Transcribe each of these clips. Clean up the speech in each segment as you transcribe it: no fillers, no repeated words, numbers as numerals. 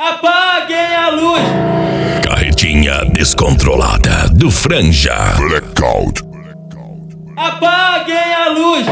Apaguem a luz. Carretinha descontrolada do Franja. Blackout. Apaguem a luz.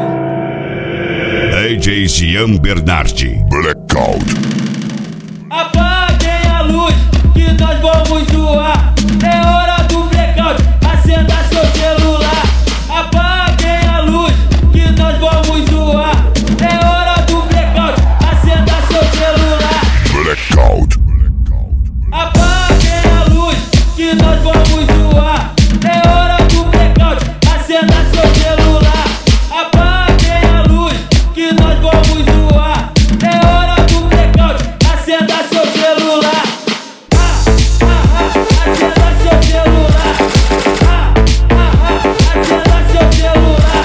AJ Jean Bernardi. Blackout. Apaguem a luz, que nós vamos zoar. É hora do blackout, acenda seu celular. Apaguem a luz, que nós vamos zoar. É hora do blackout, acenda seu celular. Blackout. Apaguem a luz, que nós vamos zoar. É hora do blackout, acenda seu celular. Apaguem a luz, que nós vamos zoar. É hora do blackout, acenda seu celular. Acenda seu celular. Acenda seu celular.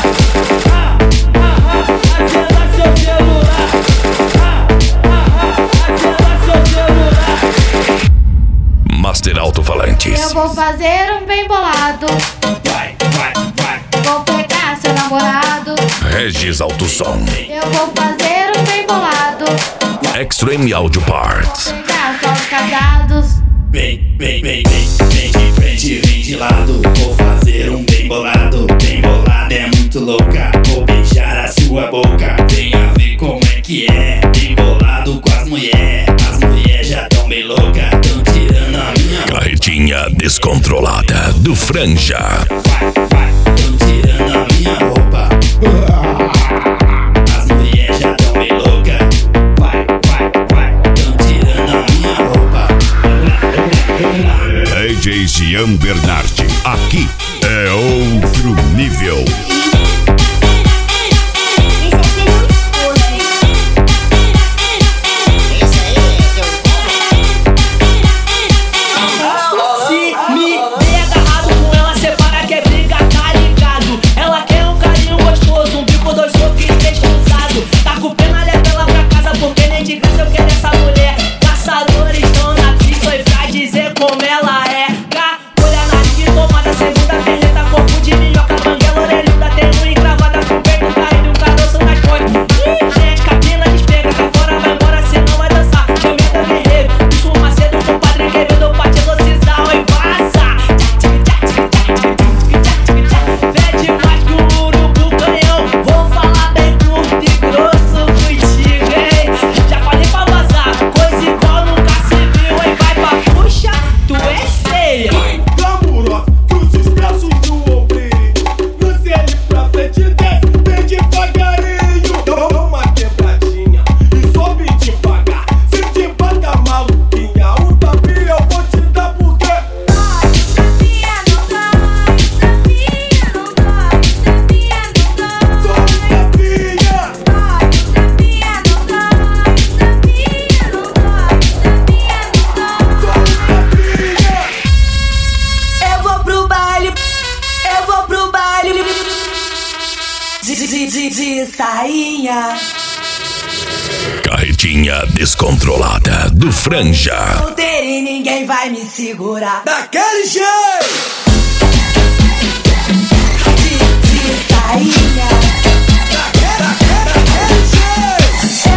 Acenda seu celular. Acenda seu celular. Master Alto-Falantes. Eu vou fazer um bem bolado. Vai. Vou pegar seu namorado. Regis Alto-Som. Eu vou fazer um bem bolado. Extreme Audio Parts. Pegar só os casados. Vem de frente, vem de lado. Vou fazer um bem bolado. Bem bolado é muito louca. Vou beijar a sua boca. Venha ver como é que é. Bem bolado com as mulheres. As mulheres já tão bem loucas. Tão tirando a minha. Carretinha descontrolada do Franja. Vai, tão tirando a minha roupa. As mulheres já tão bem loucas. Vai, tão tirando a minha roupa. AJ Jean Bernardi. Aqui é outro nível. Se me der agarrado com ela, separa que é briga, tá ligado? Ela quer um carinho gostoso, um bico, dois socos e três cruzados. Tá com pena, leva ela pra casa, porque nem de graça eu quero essa mulher. Caçadores estão na pista e pra dizer como ela é. Olha na linha tomada, segunda perneta, corpo de minhoca, banguela, orelhuda, tem um encravada com peito caído, um caroço nas pontes. Ih, gente, cabina despega, cá fora vai embora, senão vai dançar. Meu medo é guerreiro, bicho macedo, compadre querido, pode velocidade e passa. Vê demais que o urubu canhão. Vou falar bem curto e grosso contigo, hein? Já falei pra vazar, coisa igual nunca se viu, hein? Vai pra puxa, tu é feia. Camuró, cruza os braços no ombrinho. Cruza ele pra frente, desce, vem devagarinho. Dá uma quebradinha e sobe devagar. Se te bata maluquinha, um tapinha eu vou te dar porque Tapinha não dói, tapinha não dói, tapinha não dói. sou um tapinha. Tapinha não dói, tapinha não dói, tapinha não dói. Sou um tapinha. Eu vou pro baile de sainha. Carretinha descontrolada do Franja. Solteira e ninguém vai me segurar. Daquele jeito. De sainha. Daquele jeito.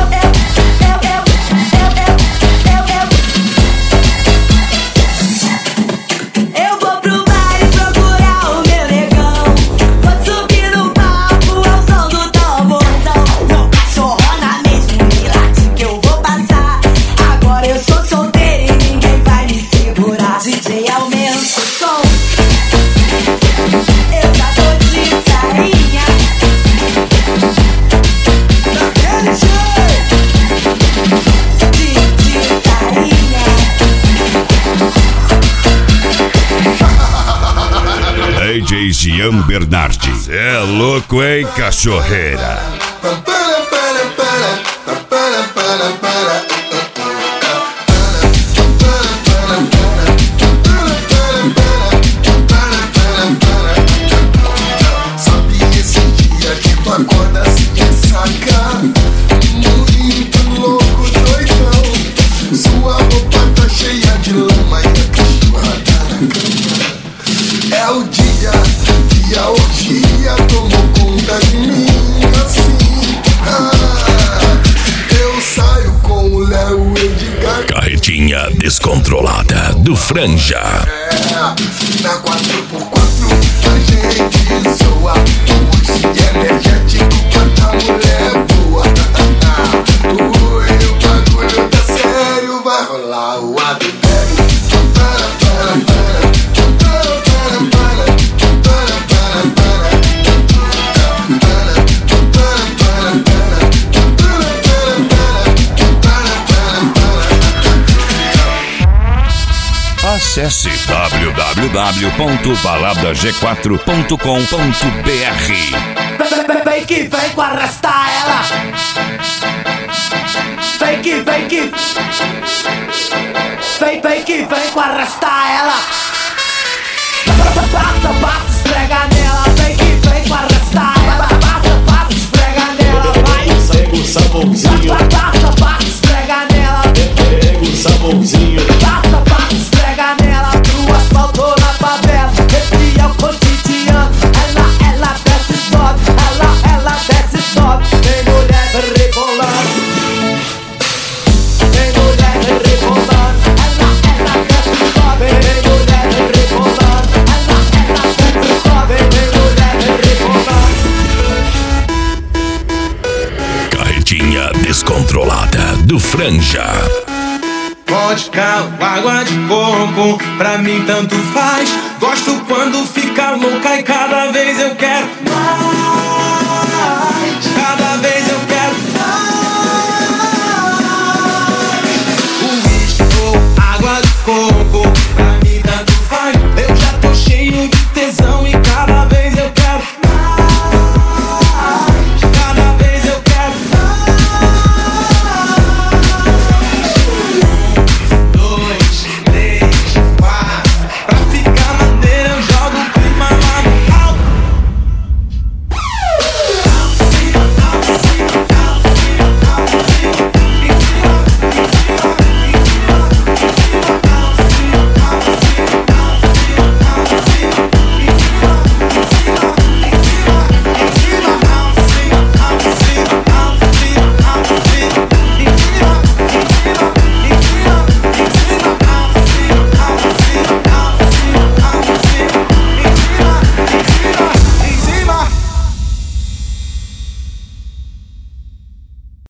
Eu vou pro baile procurar o meu negão. Vou subir no palco ao som do tamborzão. Vou cachorrona mesmo, me late que eu vou passar. Agora eu sou solteira e ninguém vai me segurar. DJ, aumenta o som. Eu já tô de sainha. Daquele jeito. De sainha. AJ Jean Bernardi. Cê é louco, hein, cachorreira? Sabe esse dia que tu acorda assim ressaca, muito louco, doidão. Sua roupa tá cheia de lama e a cachorra tá na cama. É o dia que a orgia tomou conta de mim assim. Eu saio com o Carretinha descontrolada do Franja. Na 4x4 a gente zoa. Puxa energético quando a mulher voa. Ui, o bagulho tá sério, vai rolar o adultério. Acesse www.baladag4.com.br. Vem que vem com arrastar ela. Vem que vem que vem com arrastar ela. Passa, esfrega nela. Vem que vem com arrastar ela. Passa, esfrega nela. Vai. Pega o sabãozinho. Passa, esfrega nela. Pega o sabãozinho. Passa, esfrega nela. Pro asfalto na favela. Esse é o cotidiano. Ela desce e sobe. Ela desce e sobe. Tem mulher rebolando. Tem mulher rebolando. Ela desce e sobe. Tem mulher rebolando. Ela desce e sobe. Tem mulher rebolando. Carretinha descontrolada do Franja. Vodka, água de coco, pra mim tanto faz. Gosto quando fica louca e cada vez eu quero mais. Cada vez